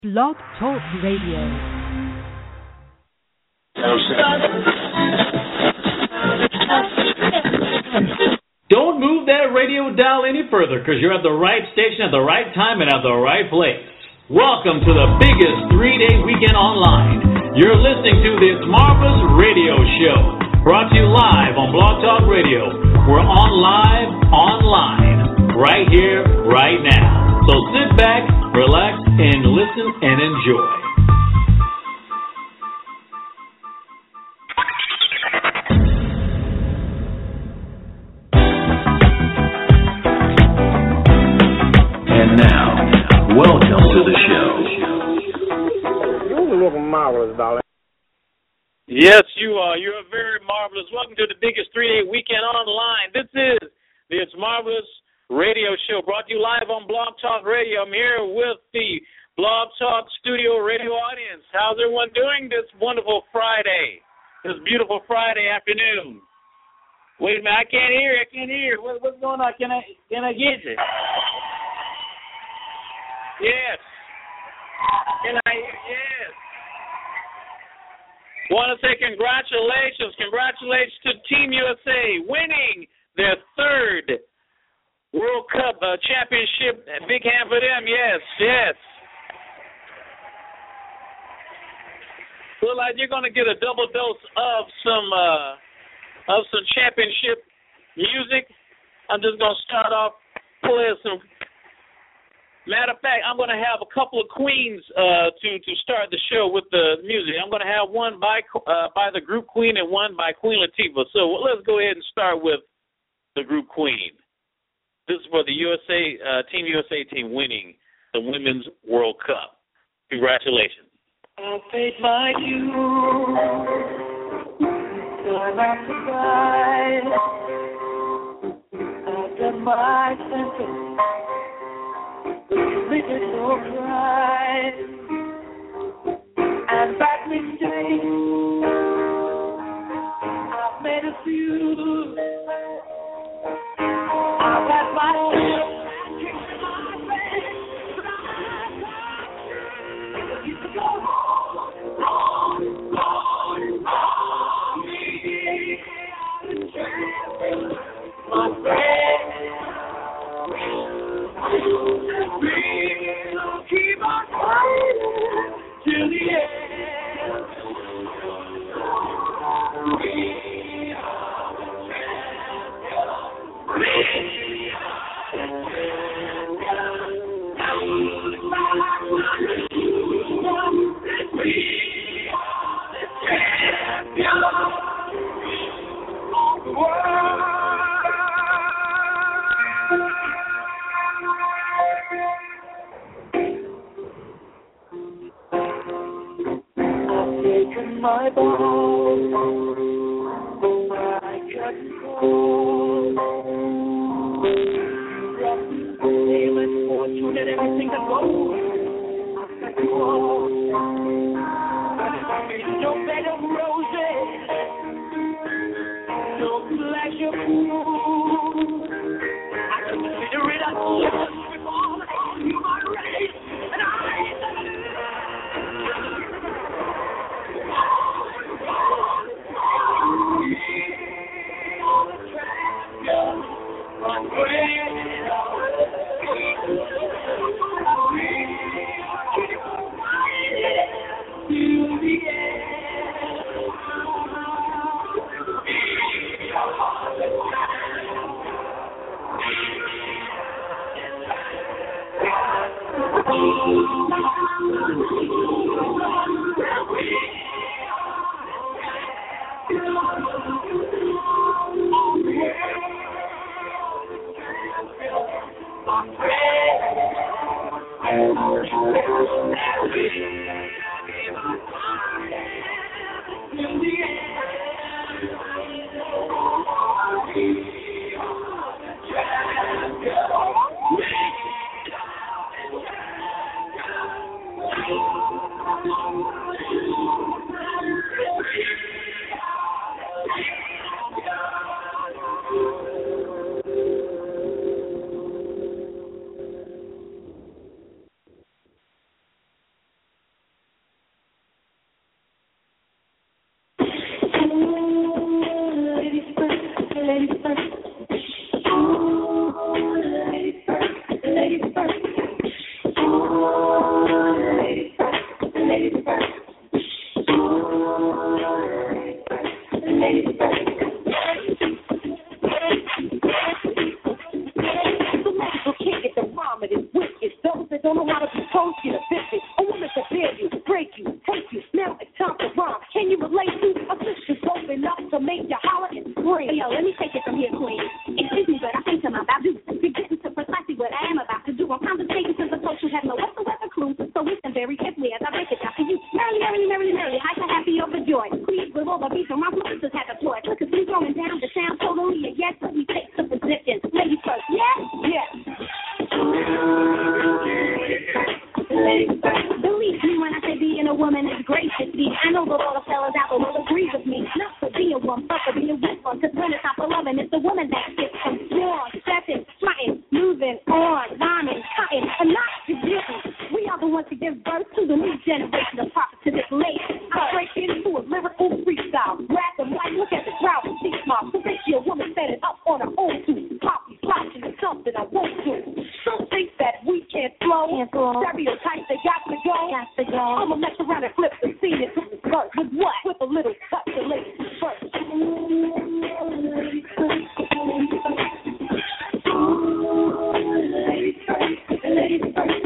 Blog Talk Radio. Don't move that radio dial any further, because you're at the right station at the right time and at the right place. Welcome to the biggest 3-day weekend online. You're listening to this marvelous radio show, brought to you live on Blog Talk Radio. We're on live, online, right here, right now. So sit back, relax, and listen and enjoy. And now, welcome to the show. You look marvelous, darling. Yes, you are. You're very marvelous. Welcome to the biggest 3-day weekend online. This is the It's Marvelous Radio Show, brought to you live on Blog Talk Radio. I'm here with the Blog Talk Studio Radio audience. How's everyone doing this wonderful Friday, this beautiful Friday afternoon? Wait a minute, I can't hear. What's going on? Can I get you? Yes. Can I hear? Yes. Want to say congratulations to Team USA winning their third World Cup championship. Big hand for them. Yes. Look like you're going to get a double dose of some championship music. I'm just going to start off playing some. Matter of fact, I'm going to have a couple of queens to start the show with the music. I'm going to have one by the group Queen and one by Queen Latifah. So let's go ahead and start with the group Queen. This is for the Team USA team winning the Women's World Cup. Congratulations. I paid my dues, time after time. I've done my sentence, committed no crime, and back mistakes I've made a few. I've had my kicks in my face, but I used to go on me. My friend, we'll keep on fighting till the end. We are the champions. My balls, my curtain calls, fame and fortune and everything that goes. I've got you all, but it's no bed of roses, no pleasure food. I consider it a chance with all the human race, and woman is gracious. I know the lot of fellas out there will agree with me. Not for being one, but for being with one. Because when it's not for loving, it's the woman that gets them sworn, stepping, flying, moving on, rhyming, cutting, and not forgetting. We are the ones to give birth to the new generation of prophets to this late. I break into a lyrical freestyle. Grab the mic, look at the crowd, and see smile. So this year, woman set it up on her own too. Poppy flashing is something I won't do. Don't think that we can't flow. Stereotypes, they got to go. I'ma mess around and flip the scene into the verse. With what? With a little touch of ladies first. Ladies first.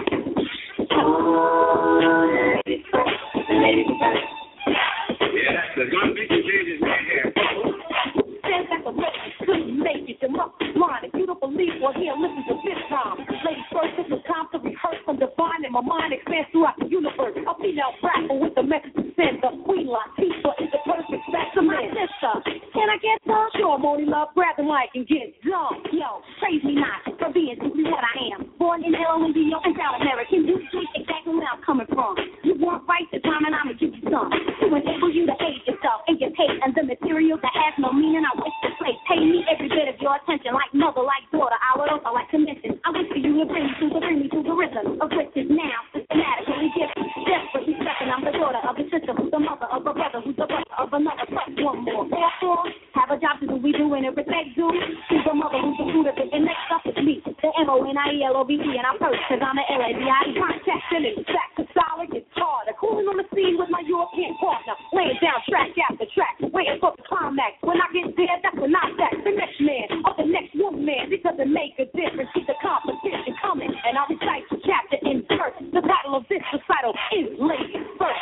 Yeah, there's going to be some changes right here. Stand back and couldn't make it. You must be blind. If you don't believe what here, listen to this time. Ladies first, it's the time to rehearse from divine, and my mind expands throughout the universe. A female rapper with the message to send. The Queen Latifah is the perfect specimen. My sister, can I get some? Sure, Moni Love, grab the mic and get dumb. Yo, praise me not for being simply what I am. Born in L.O.N.D.O. and South American. You see exactly where I'm coming from. You want right this time, and I'ma give you some. To enable you to hate yourself and get paid. And the material that has no meaning, I wish to play. Pay me every bit of your attention, like mother, like daughter. I would also like to mention, I wish for you to bring me to the rhythm of which is now systematically given. Desperately stepping, I'm the daughter of a sister who's the mother of a brother who's the brother of another. Plus one more. Therefore, have a job to do, we doing it, respect due. She's the mother who's the fruit of it, and next up is me, the MONIELOVE, and I'm first, cause I'm the LABIE. Contact, filling, sack, to solid, guitar. The cooling on the scene with my European partner, laying down track after track, waiting for the climax. When I get there, that's when I sack the next man, or the next woman, because it make a difference. See the competition coming, and I recite the chapter in verse. The title of this recital is Ladies First.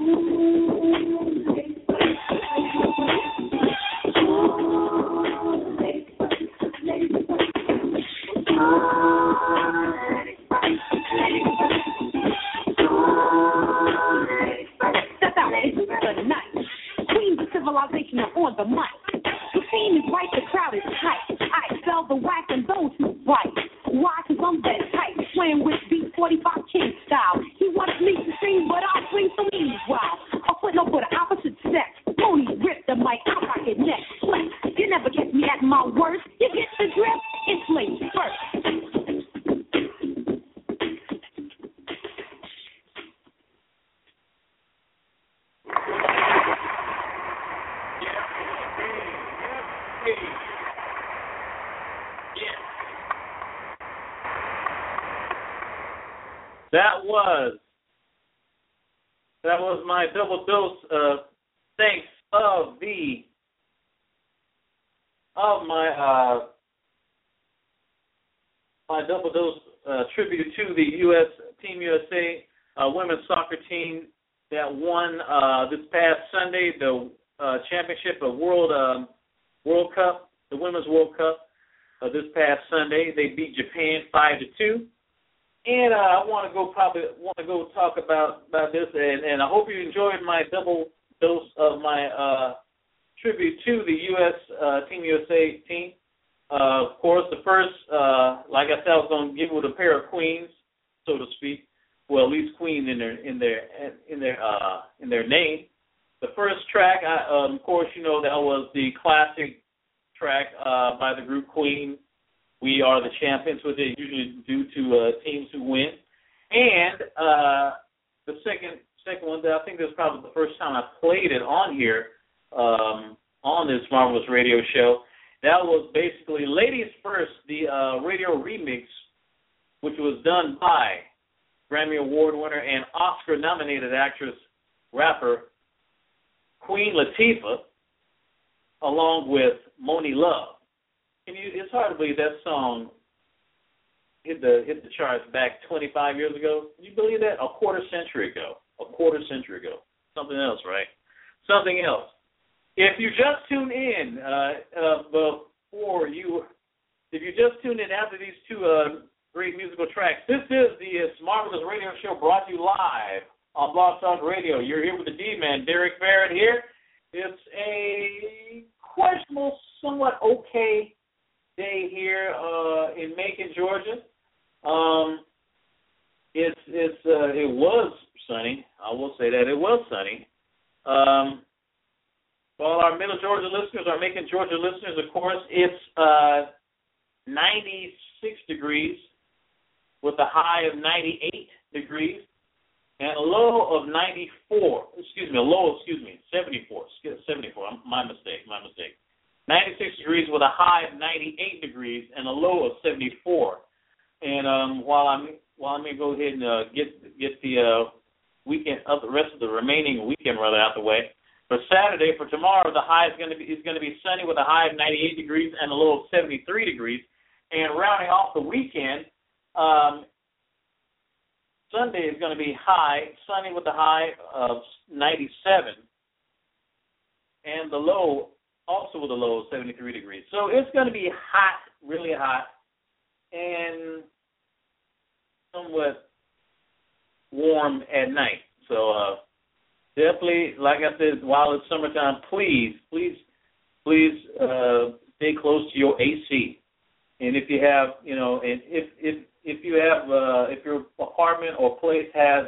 Step out into the night. Queens of civilization are on the mic. The scene is right, the crowd is tight. I expel the whack and those who write. Why? Cause I'm that tight. Playing with B45 King style. He wants me to sing, but I'll swing some meanwhile. I'll put up for the opposite sex. Pony rip the mic, I rock it next. Flex. You never catch me at my worst. You get the drift? It's Ladies First. That was my double dose of thanks of my double dose tribute to the U.S. Team USA women's soccer team that won this past Sunday the championship of World Cup, the Women's World Cup this past Sunday. They beat Japan 5-2. And I want to go talk about this, and I hope you enjoyed my double dose of my tribute to the U.S. Team USA team. Of course, the first, like I said, I was going to give it a pair of queens, so to speak. Well, at least queen in their name. The first track, of course, you know that was the classic track by the group Queen. We Are the Champions, which they usually do to teams who win. And the second one, I think this is probably the first time I played it on here, on this marvelous radio show. That was basically Ladies First, the radio remix, which was done by Grammy Award winner and Oscar-nominated actress, rapper Queen Latifah, along with Moni Love. It's hard to believe that song hit the charts back 25 years ago. Can you believe that? A quarter century ago. Something else, right? Something else. If you just tuned in if you just tuned in after these two great musical tracks, this is the Marvelous Radio Show brought to you live on Blog Talk Radio. You're here with the D-Man, Derek Barrett here. It's a questionable, somewhat okay day here in Macon, Georgia. It was sunny, I will say that. It was sunny. For all our Middle Georgia listeners, our Macon, Georgia listeners, of course, it's 96 degrees with a high of 98 degrees and a low of 74. 74. My mistake. 96 degrees with a high of 98 degrees and a low of 74. And while I'm going to go ahead and get the weekend, the rest of the remaining weekend rather out the way. For Saturday, for tomorrow, the high is going to be sunny with a high of 98 degrees and a low of 73 degrees. And rounding off the weekend, Sunday is going to be sunny with a high of 97, and the low also with a low of 73 degrees. So it's going to be hot, really hot, and somewhat warm at night. So definitely, like I said, while it's summertime, please stay close to your AC. And if you have, and if your apartment or place has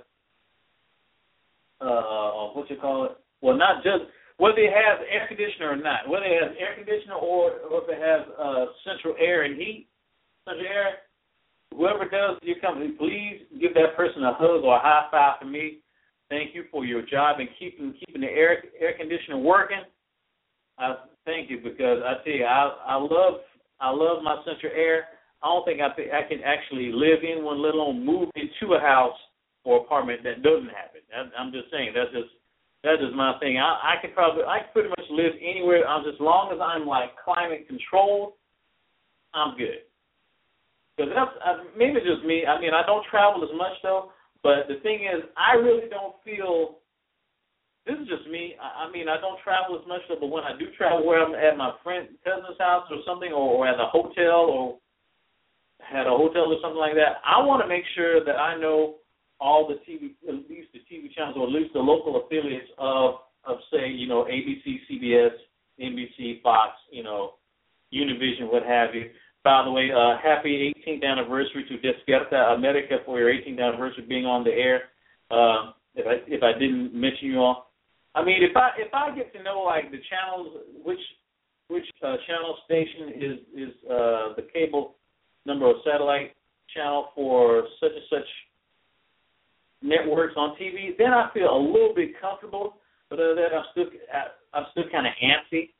what you call it? Well, not just whether it has air conditioner or not, whether it has air conditioner or if it has central air and heat, central air. Whoever does your company, please give that person a hug or a high five from me. Thank you for your job and keeping the air conditioner working. Thank you, because I tell you, I love my central air. I don't think I can actually live in one, let alone move into a house or apartment that doesn't have it. I'm just saying, that's just my thing. I can pretty much live anywhere. As long as I'm like climate controlled, I'm good. Because that's maybe just me. I mean, I don't travel as much though. But the thing is, I really don't feel. This is just me. I mean, I don't travel as much, but when I do travel, where I'm at my cousin's house or something, or at a hotel, or something like that, I want to make sure that I know all the TV, at least the TV channels, or at least the local affiliates of say, ABC, CBS, NBC, Fox, Univision, what have you. By the way, happy 18th anniversary to Despierta America for your 18th anniversary being on the air. If I didn't mention you all. I mean, if I get to know like the channels, which channel station is the cable number of satellite channel for such and such networks on TV, then I feel a little bit comfortable. But other than that, I'm still kind of antsy.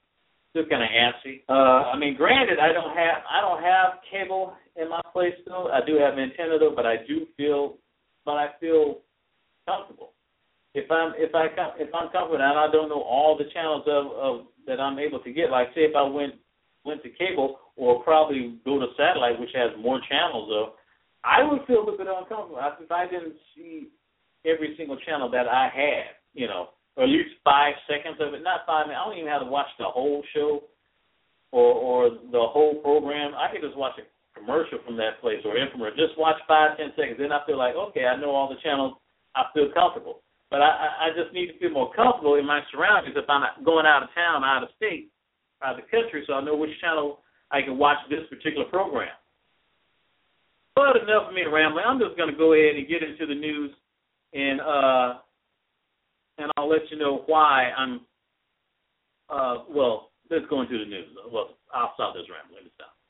I mean, granted, I don't have cable in my place still. I do have an antenna though, but I feel comfortable. If I'm comfortable and I don't know all the channels of that I'm able to get, like say if I went to cable or probably go to satellite, which has more channels though, I would feel a little bit uncomfortable if I didn't see every single channel that I had, or at least 5 seconds of it. Not 5 minutes. I don't even have to watch the whole show or the whole program. I could just watch a commercial from that place or infomercial. Just watch 5-10 seconds. Then I feel like, okay, I know all the channels. I feel comfortable. But I just need to feel more comfortable in my surroundings if I'm going out of town, out of state, out of the country, so I know which channel I can watch this particular program. But enough of me rambling. I'm just going to go ahead and get into the news, and I'll let you know why I'm. Let's go into the news. Well, I'll stop this rambling. Let me stop.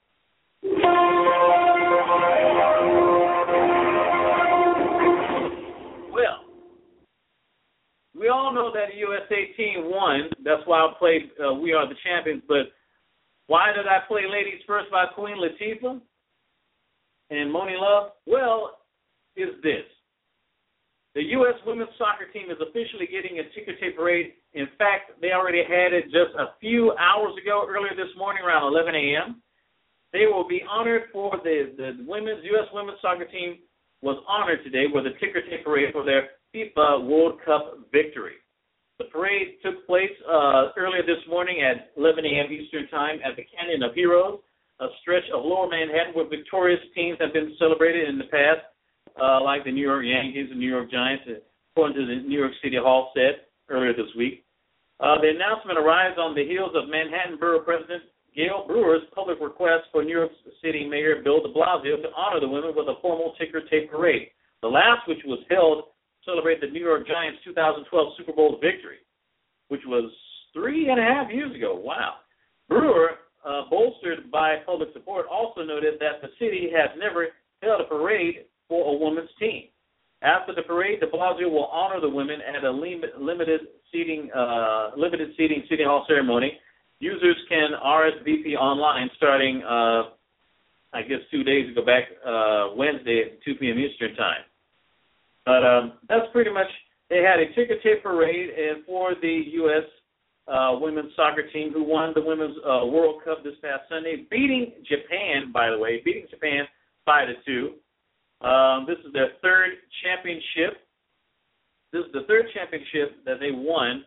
Well, we all know that the USA team won. That's why I played We Are the Champions. But why did I play Ladies First by Queen Latifah and Monie Love? Well, is this. The U.S. women's soccer team is officially getting a ticker tape parade. In fact, they already had it just a few hours ago, earlier this morning, around 11 a.m. They will be honored for the U.S. women's soccer team was honored today with a ticker tape parade for their FIFA World Cup victory. The parade took place earlier this morning at 11 a.m. Eastern Time at the Canyon of Heroes, a stretch of lower Manhattan where victorious teams have been celebrated in the past, like the New York Yankees and New York Giants, according to the New York City Hall said earlier this week. The announcement arrives on the heels of Manhattan Borough President Gail Brewer's public request for New York City Mayor Bill de Blasio to honor the women with a formal ticker tape parade. The last, which was held celebrate the New York Giants' 2012 Super Bowl victory, which was 3.5 years ago. Wow. Brewer, bolstered by public support, also noted that the city has never held a parade for a women's team. After the parade, de Blasio will honor the women at a limited seating City Hall ceremony. Users can RSVP online starting, 2 days ago, Wednesday at 2 p.m. Eastern Time. But that's pretty much, they had a ticker tape parade for the U.S. Women's soccer team who won the Women's World Cup this past Sunday, beating Japan, by the way, 5-2. This is their third championship. This is the third championship that they won.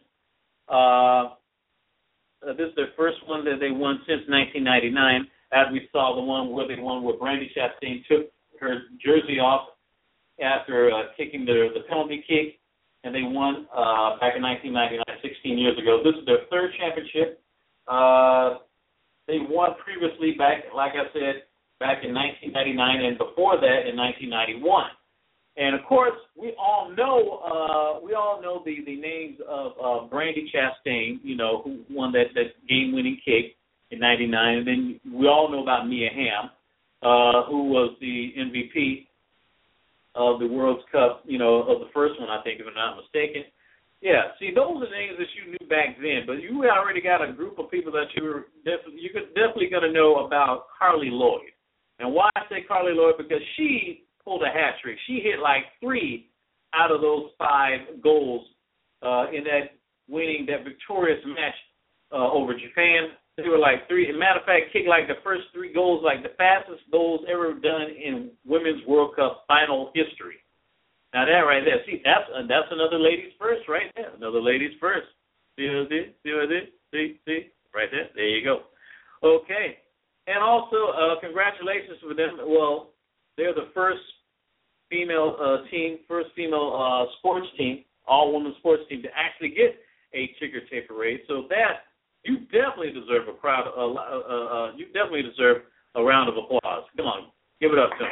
This is their first one that they won since 1999. As we saw, the one where they won where Brandy Chastain took her jersey off after kicking the penalty kick, and they won back in 1999, 16 years ago. This is their third championship. They won previously back, like I said, back in 1999, and before that in 1991. And of course, we all know the names of Brandy Chastain, who won that game-winning kick in '99, and then we all know about Mia Hamm, who was the MVP of the World Cup, of the first one, I think, if I'm not mistaken. Yeah, see, those are names that you knew back then, but you already got a group of people that you're definitely going to know about Carli Lloyd. And why I say Carli Lloyd? Because she pulled a hat trick. She hit like 3 out of those 5 goals in that victorious match over Japan. They were like 3. As a matter of fact, kicked like the first 3 goals, like the fastest goals ever done in Women's World Cup final history. Now that right there, see, that's another ladies first right there. Another ladies first. See, right there. There you go. Okay. And also, congratulations to them. Well, they're the first female sports team, all-women sports team, to actually get a ticker tape parade. So that you definitely deserve you definitely deserve a round of applause. Come on, give it up to them.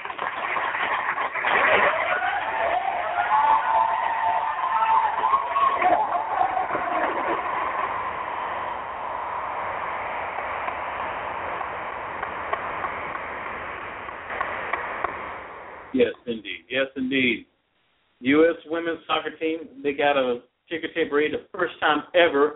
Yes, indeed. Yes, indeed. U.S. women's soccer team, they got a ticker tape parade, the first time ever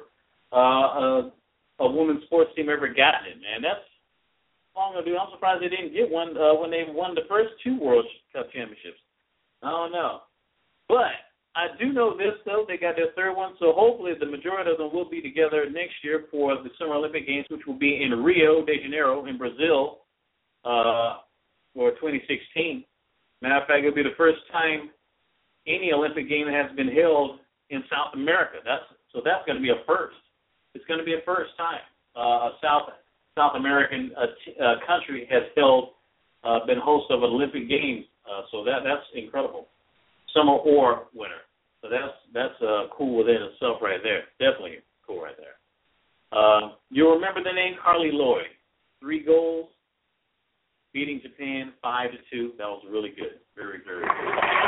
a women's sports team ever gotten it, man. That's long ago. I'm surprised they didn't get one when they won the first 2 World Cup championships. I don't know. But I do know this, though. They got their third one, so hopefully the majority of them will be together next year for the Summer Olympic Games, which will be in Rio de Janeiro in Brazil for 2016. Matter of fact, it'll be the first time any Olympic game has been held in South America. That's going to be a first. It's going to be a first time a South American country has been host of an Olympic Games. So that's incredible. Summer or winter. So that's cool within itself right there. Definitely cool right there. You'll remember the name Carli Lloyd. 3 goals. Beating Japan 5-2. That was really good. Very, very good.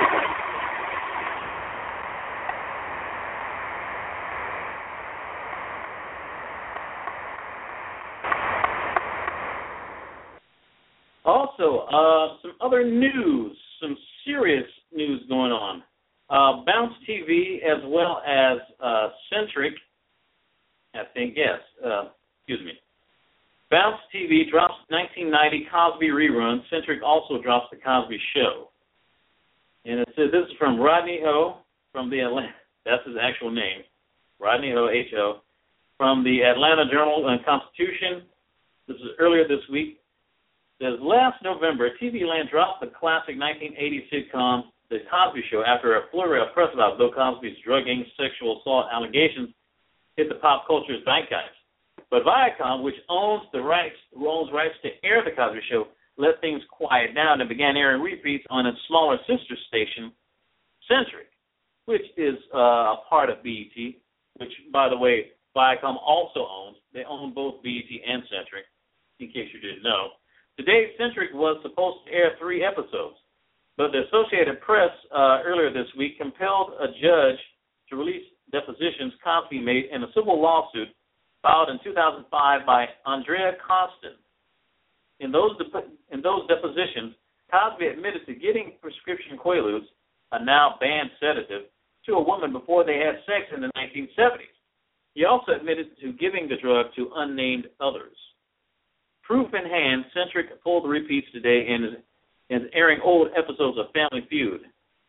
Also, some other news, some serious news going on. Bounce TV as well as Centric, I think, yes, excuse me. Bounce TV drops 1990 Cosby rerun. Centric also drops The Cosby Show. And it says this is from Rodney Ho from the Atlanta. That's his actual name. Rodney Ho, H-O. From the Atlanta Journal-Constitution. This is earlier this week. It says last November, TV Land dropped the classic 1980 sitcom The Cosby Show after a flurry of press about Bill Cosby's drugging, sexual assault allegations hit the pop culture's zeitgeist. But Viacom, which owns rights to air The Cosby Show, let things quiet down and began airing repeats on its smaller sister station, Centric, which is a part of BET, which, by the way, Viacom also owns. They own both BET and Centric, in case you didn't know. Today, Centric was supposed to air 3 episodes. But the Associated Press earlier this week compelled a judge to release depositions Cosby made in a civil lawsuit filed in 2005 by Andrea Constant. In those depositions, Cosby admitted to getting prescription Quaaludes, a now banned sedative, to a woman before they had sex in the 1970s. He also admitted to giving the drug to unnamed others. Proof in hand, Centric pulled the repeats today and is airing old episodes of Family Feud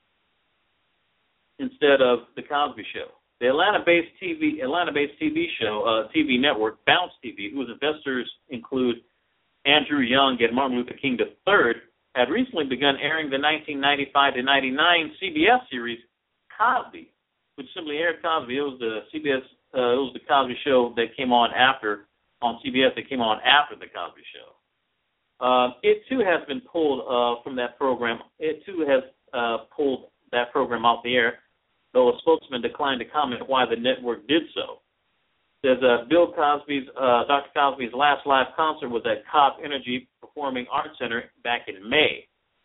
instead of The Cosby Show. The Atlanta-based TV show, TV network, Bounce TV, whose investors include Andrew Young and Martin Luther King III, had recently begun airing the 1995-99 CBS series Cosby, which simply aired Cosby. It was the the Cosby Show that came on CBS that came on after the Cosby Show. It too has been pulled from that program. It too has pulled that program off the air, though a spokesman declined to comment why the network did so. Says Dr. Cosby's last live concert was at Cobb Energy Performing Arts Center back in May.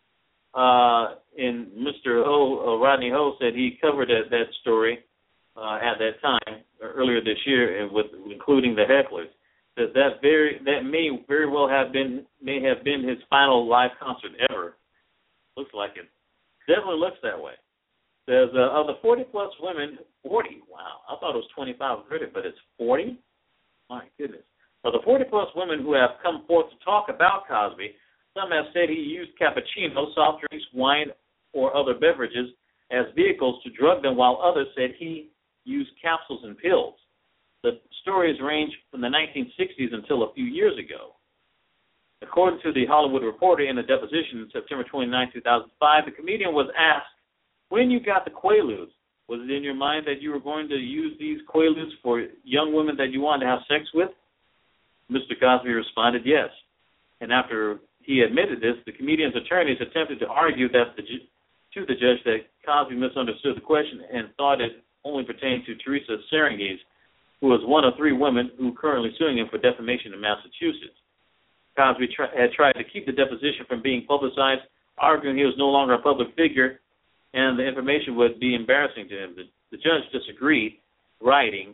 And Mr. Rodney Ho said he covered that story at that time earlier this year, and including the hecklers. Says that may very well have been his final live concert ever. Looks like it. Definitely looks that way. There's of the 40-plus women, 40, wow, I thought it was 25 or 30, but it's 40? My goodness. Of the 40-plus women who have come forth to talk about Cosby, some have said he used cappuccino, soft drinks, wine, or other beverages as vehicles to drug them, while others said he used capsules and pills. The stories range from the 1960s until a few years ago. According to the Hollywood Reporter in a deposition in September 29, 2005, the comedian was asked, when you got the Quaaludes, was it in your mind that you were going to use these Quaaludes for young women that you wanted to have sex with? Mr. Cosby responded yes. And after he admitted this, the comedian's attorneys attempted to argue to the judge that Cosby misunderstood the question and thought it only pertained to Teresa Serengis, who was one of 3 women who currently suing him for defamation in Massachusetts. Cosby had tried to keep the deposition from being publicized, arguing he was no longer a public figure and the information would be embarrassing to him. The judge disagreed, writing,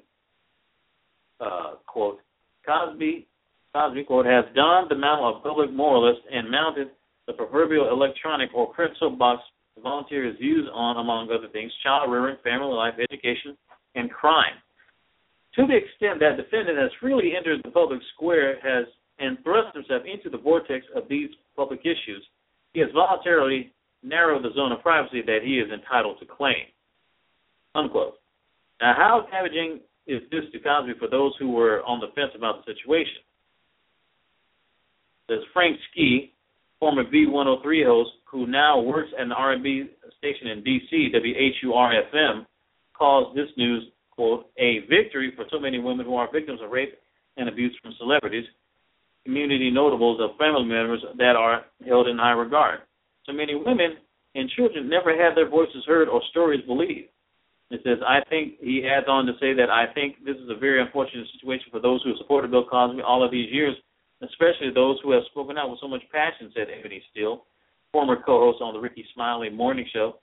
quote, Cosby, quote, has donned the mantle of public moralist and mounted the proverbial electronic or print soapbox to volunteer his views on, among other things, child rearing, family life, education, and crime. To the extent that defendant has freely entered the public square and thrust himself into the vortex of these public issues, he has voluntarily narrowed the zone of privacy that he is entitled to claim, unquote. Now, how damaging is this to Cosby for those who were on the fence about the situation? There's Frank Ski, former V103 host, who now works at an R&B station in D.C., WHUR-FM, calls this news, quote, a victory for so many women who are victims of rape and abuse from celebrities, community notables of family members that are held in high regard. So many women and children never had their voices heard or stories believed. It says, he adds on to say that I think this is a very unfortunate situation for those who have supported Bill Cosby all of these years, especially those who have spoken out with so much passion, said Ebony Steele, former co-host on the Ricky Smiley Morning Show.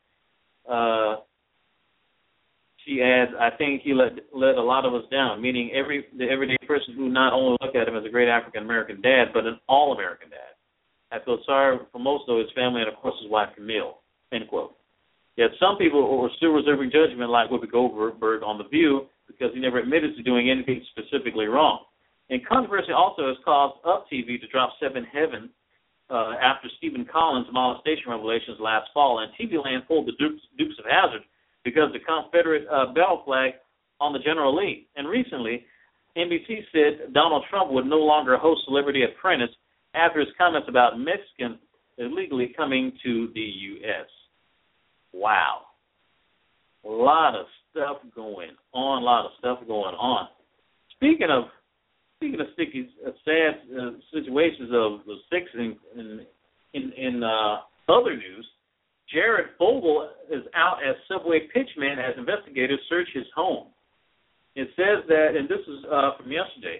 She adds, I think he let a lot of us down, meaning the everyday person who not only looked at him as a great African-American dad, but an all-American dad. I feel sorry for most of his family and, of course, his wife, Camille, end quote. Yet some people were still reserving judgment, like Whoopi Goldberg on The View, because he never admitted to doing anything specifically wrong. And controversy also has caused Up TV to drop Seven Heaven after Stephen Collins' molestation revelations last fall, and TV Land pulled the Dukes of Hazzard because the Confederate battle flag on the General Lee. And recently, NBC said Donald Trump would no longer host Celebrity Apprentice after his comments about Mexicans illegally coming to the U.S. Wow. A lot of stuff going on, Speaking of sticky, sad situations of the six in other news, Jared Fogle is out as Subway pitchman as investigators search his home. It says that, and this is from yesterday,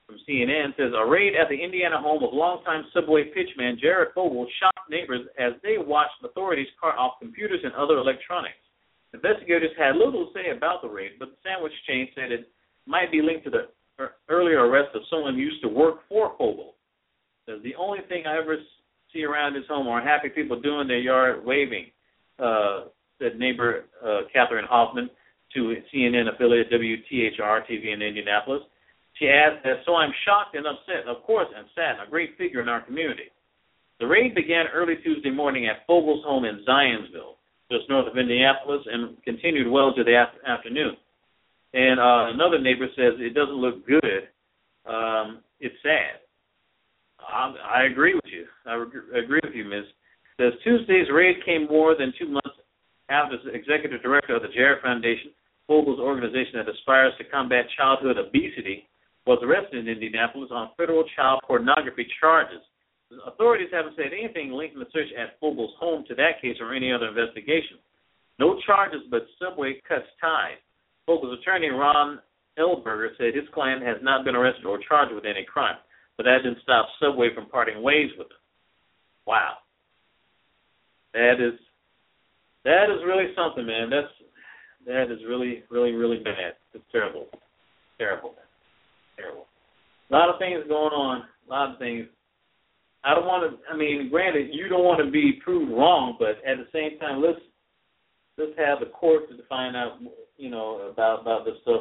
from CNN says, a raid at the Indiana home of longtime Subway pitchman Jared Fogle shocked neighbors as they watched authorities cart off computers and other electronics. Investigators had little to say about the raid, but the sandwich chain said it might be linked to the earlier arrest of someone who used to work for Fogle. Says, the only thing I ever see around his home are happy people doing their yard waving, said neighbor Catherine Hoffman to CNN affiliate WTHR-TV in Indianapolis. She adds that, so I'm shocked and upset, of course, and sad, a great figure in our community. The raid began early Tuesday morning at Fogle's home in Zionsville, just north of Indianapolis, and continued well into the afternoon. And another neighbor says it doesn't look good. It's sad. I agree with you. I agree with you, Ms. Says Tuesday's raid came more than 2 months after the executive director of the Jared Foundation, Fogle's organization that aspires to combat childhood obesity, was arrested in Indianapolis on federal child pornography charges. Authorities haven't said anything linking the search at Fogle's home to that case or any other investigation. No charges, but Subway cuts ties. Fogle's attorney, Ron Elberger, said his client has not been arrested or charged with any crime, but that didn't stop Subway from parting ways with him. Wow. That is really something, man. That is really, really, really bad. It's terrible. Terrible. Terrible. A lot of things going on. A lot of things. I don't want to. I mean, granted, you don't want to be proved wrong, but at the same time, let's have the courts to find out, about this stuff.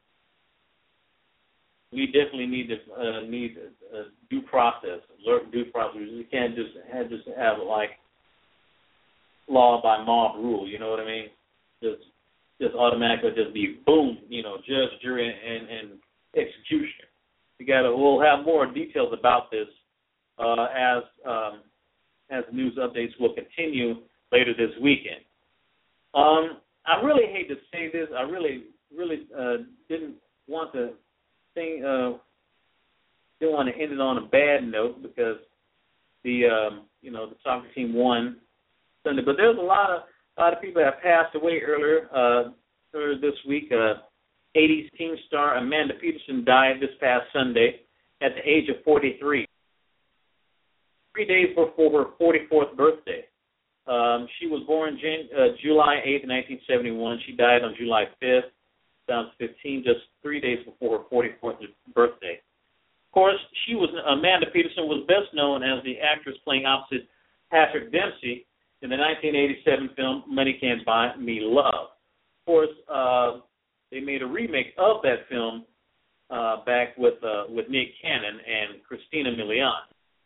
We definitely need a due process, alert due process. We can't just have like law by mob rule. You know what I mean? Just automatically just be boom. Judge, jury, and executioner. We'll have more details about this as news updates will continue later this weekend. I really hate to say this. I really didn't want to didn't want to end it on a bad note because the soccer team won Sunday. But there's a lot of people that passed away earlier this week. 80s team star Amanda Peterson died this past Sunday at the age of 43. 3 days before her 44th birthday. She was born July 8th, 1971. She died on July 5th, 2015, just 3 days before her 44th birthday. Of course, Amanda Peterson was best known as the actress playing opposite Patrick Dempsey in the 1987 film Money Can't Buy Me Love. Of course, they made a remake of that film back with Nick Cannon and Christina Milian.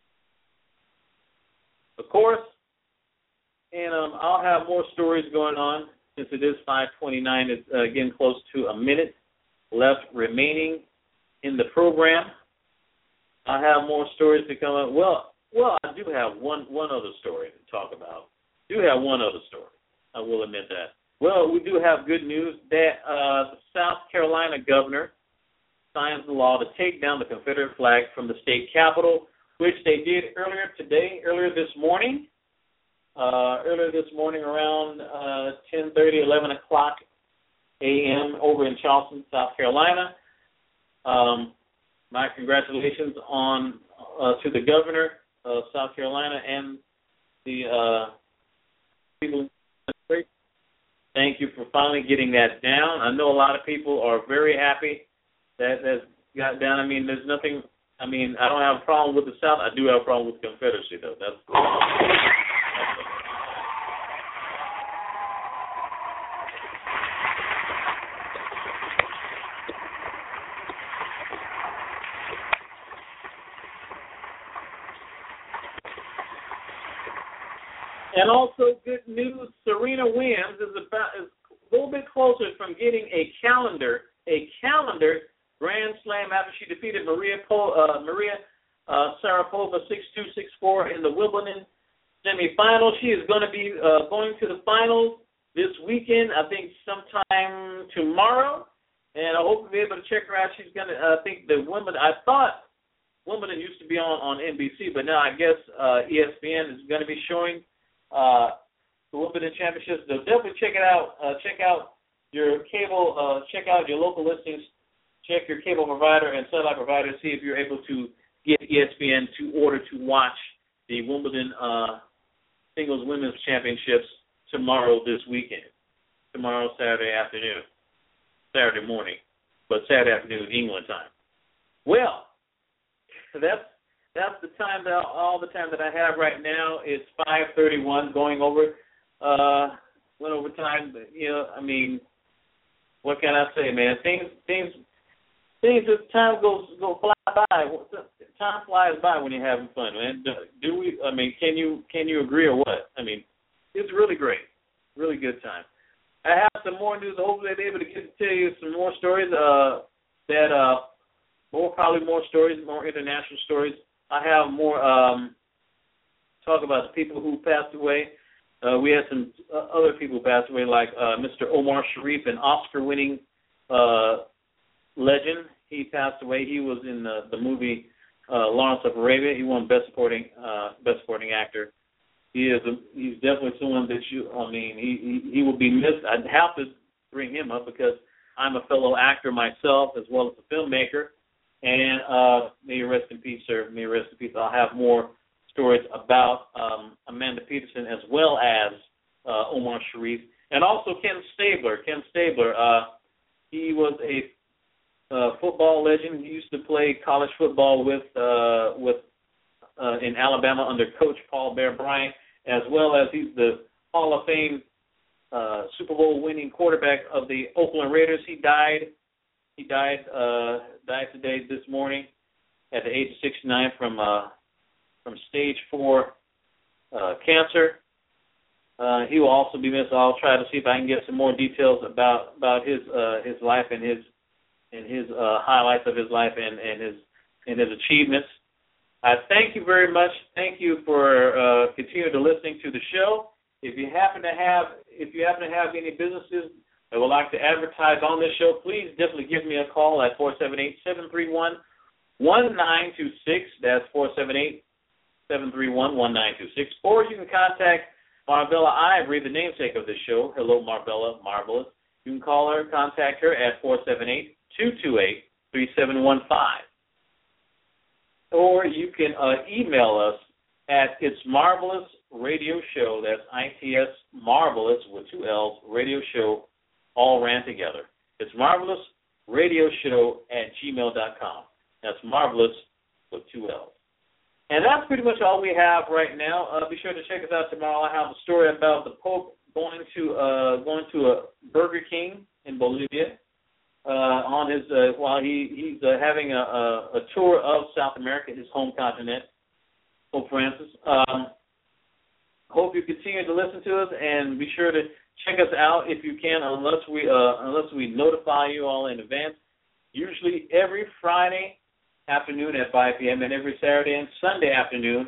Of course, and I'll have more stories going on since it is 5:29. It's getting close to a minute left remaining in the program. I have more stories to come up. Well, I do have one other story to talk about. I will admit that. Well, we do have good news that the South Carolina governor signs the law to take down the Confederate flag from the state capitol, which they did earlier this morning around 10:30, 11 o'clock a.m. over in Charleston, South Carolina. My congratulations to the governor of South Carolina and the people. Thank you for finally getting that down. I know a lot of people are very happy that that's got down. I mean, there's nothing. I mean, I don't have a problem with the South. I do have a problem with the Confederacy, though. That's And also good news, Serena Williams is a little bit closer from getting a calendar Grand Slam after she defeated Maria Sharapova 6-2, 6-4 in the Wimbledon semifinal. She is going to be going to the finals this weekend, I think sometime tomorrow, and I hope to be able to check her out. She's going to, I think the Wimbledon, I thought Wimbledon used to be on NBC, but now I guess ESPN is going to be showing the Wimbledon Championships. So definitely check it out. Check out your cable. Check out your local listings check your cable provider and satellite provider to see if you're able to get ESPN to order to watch the Wimbledon Singles Women's Championships tomorrow this weekend. Tomorrow, Saturday morning, but Saturday afternoon England time. Well, that's the time all the time that I have right now. It's 5:31 going over. Went over time, but I mean, what can I say, man? Things as time fly by. Time flies by when you're having fun, man. Do we? I mean, can you agree or what? I mean, it's really great, really good time. I have some more news. Hopefully, I'll be able to tell you some more stories. Probably more stories, more international stories. I have more talk about the people who passed away. We had some other people who passed away, like Mr. Omar Sharif, an Oscar-winning legend. He passed away. He was in the movie Lawrence of Arabia. He won Best Supporting Actor. He's definitely someone that he will be missed. I'd have to bring him up because I'm a fellow actor myself as well as a filmmaker. And may you rest in peace, sir. May you rest in peace. I'll have more stories about Amanda Peterson as well as Omar Sharif. And also Ken Stabler. He was a football legend. He used to play college football with in Alabama under Coach Paul Bear Bryant, as well as he's the Hall of Fame Super Bowl winning quarterback of the Oakland Raiders. He died today this morning at the age of 69 from stage 4 cancer. He will also be missed. I'll try to see if I can get some more details about his life and his highlights of his life and his achievements. I thank you very much. Thank you for continuing to listening to the show. If you happen to have any businesses that would like to advertise on this show, please definitely give me a call at 478-731-1926. That's 478-731-1926. Or you can contact Marvella Ivory, the namesake of the show. Hello, Marvella Marvelous. You can call her, contact her at 478-228-3715. Or you can email us at It's Marvelous Radio Show. That's ITS Marvelous with 2 L's, Radio Show, all ran together. It's Marvelous Radio Show at gmail.com. That's Marvelous with 2 L's. And that's pretty much all we have right now. Be sure to check us out tomorrow. I have a story about the Pope going to a Burger King in Bolivia on his while he's having a tour of South America, his home continent. Pope Francis. Hope you continue to listen to us and be sure to check us out if you can, unless we notify you all in advance. Usually every Friday afternoon at 5 p.m. and every Saturday and Sunday afternoon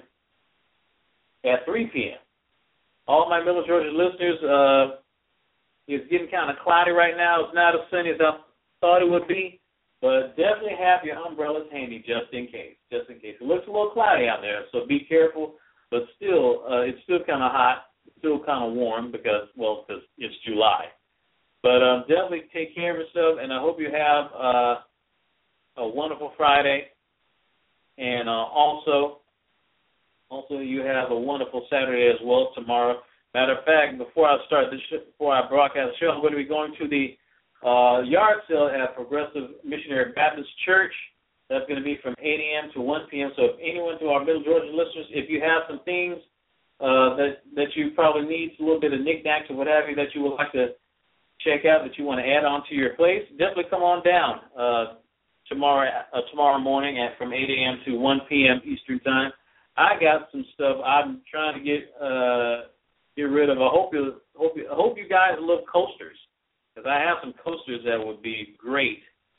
at 3 p.m. All my Middle Georgia listeners, it's getting kind of cloudy right now. It's not as sunny as I thought it would be, but definitely have your umbrellas handy just in case. It looks a little cloudy out there, so be careful. But still, it's still kind of hot, still kind of warm because it's July. But definitely take care of yourself, and I hope you have a wonderful Friday, and also you have a wonderful Saturday as well tomorrow. Matter of fact, before I broadcast the show, I'm going to be going to the yard sale at Progressive Missionary Baptist Church. That's going to be from 8 a.m. to 1 p.m. So if anyone to our Middle Georgia listeners, if you have some things that you probably need, a little bit of knickknacks or what have you that you would like to check out, that you want to add on to your place, definitely come on down tomorrow morning from 8 a.m. to 1 p.m. Eastern Time. I got some stuff I'm trying to get rid of. I hope you guys love coasters, because I have some coasters that would be great.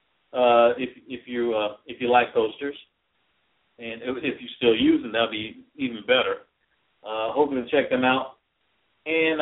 If you like coasters, and if you still use them, that'll be even better. Hope you can check them out. And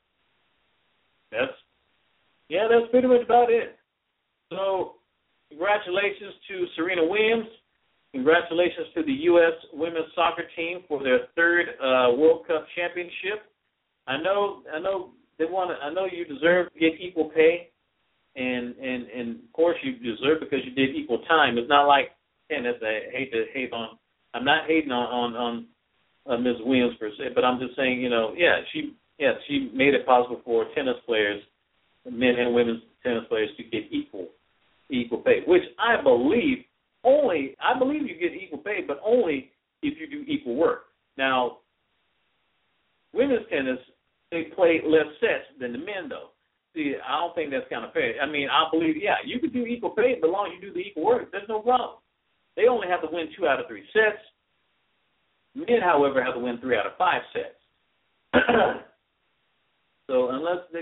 that's pretty much about it. So congratulations to Serena Williams. Congratulations to the U.S. women's soccer team for their 3rd World Cup championship. I know you deserve to get equal pay. and of course you deserve because you did equal time. It's not like tennis. I'm not hating on Ms. Williams per se, but I'm just saying, she made it possible for tennis players, men and women's tennis players, to get equal pay, which I believe you get equal pay, but only if you do equal work. Now, women's tennis, they play less sets than the men, though. See, I don't think that's kind of fair. I mean, I believe, you could do equal pay, but as long as you do the equal work, there's no problem. They only have to win 2 out of 3 sets. Men, however, have to win 3 out of 5 sets. So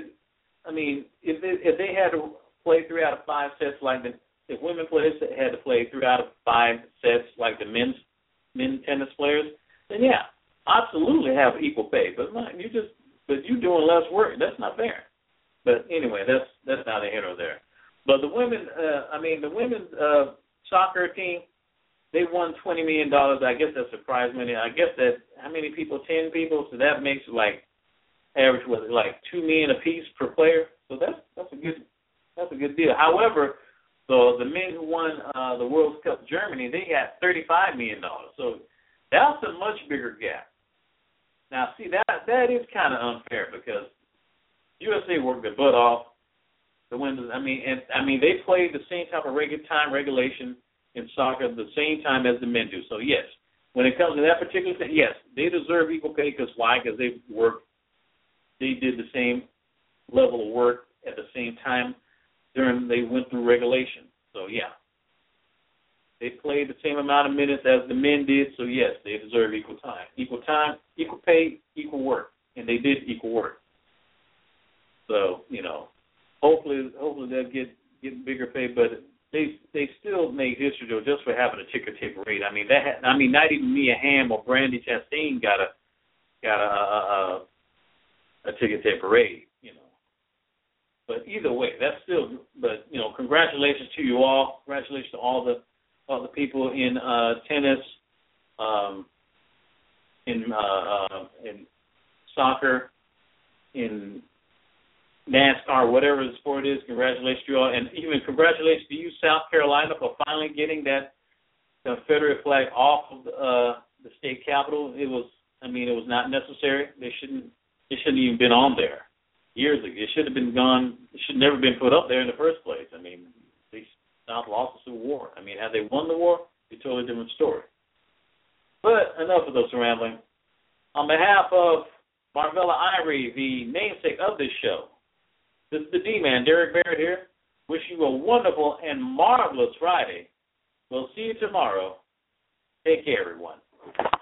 if they had to play 3 out of 5 sets if women players had to play 3 out of 5 sets like the men tennis players, then absolutely have equal pay. But you're doing less work. That's not fair. But anyway, that's neither here nor there. But the women's soccer team, they won $20 million. I guess that's a prize money. I guess that how many people? 10 people. So that makes average $2 million apiece per player. So that's a good deal. However, the men who won the World Cup Germany, they got $35 million. So that's a much bigger gap. Now, see, that is kind of unfair because USA worked their butt off. The women, they played the same type of regulation in soccer the same time as the men do. So, yes, when it comes to that particular thing, yes, they deserve equal pay because why? Because they did the same level of work at the same time they went through regulation. So, they played the same amount of minutes as the men did. So, yes, they deserve equal time. Equal time, equal pay, equal work. And they did equal work. So, hopefully they'll get bigger pay, but they still made history though just for having a ticker tape parade. Not even Mia Hamm or Brandy Chastain got a ticker tape parade, But either way, that's still. But congratulations to you all. Congratulations to all the people in tennis, in soccer, in NASCAR, whatever the sport is. Congratulations to you all, and even congratulations to you, South Carolina, for finally getting that Confederate flag off of the state capitol. It was not necessary. They shouldn't even been on there years ago. It should have been gone. It should never been put up there in the first place. They South lost the Civil War. Had they won the war, it's a totally different story. But enough of those rambling. On behalf of Marvella Irie, the namesake of this show, this is the D-Man, Derek Barrett here. Wish you a wonderful and marvelous Friday. We'll see you tomorrow. Take care, everyone.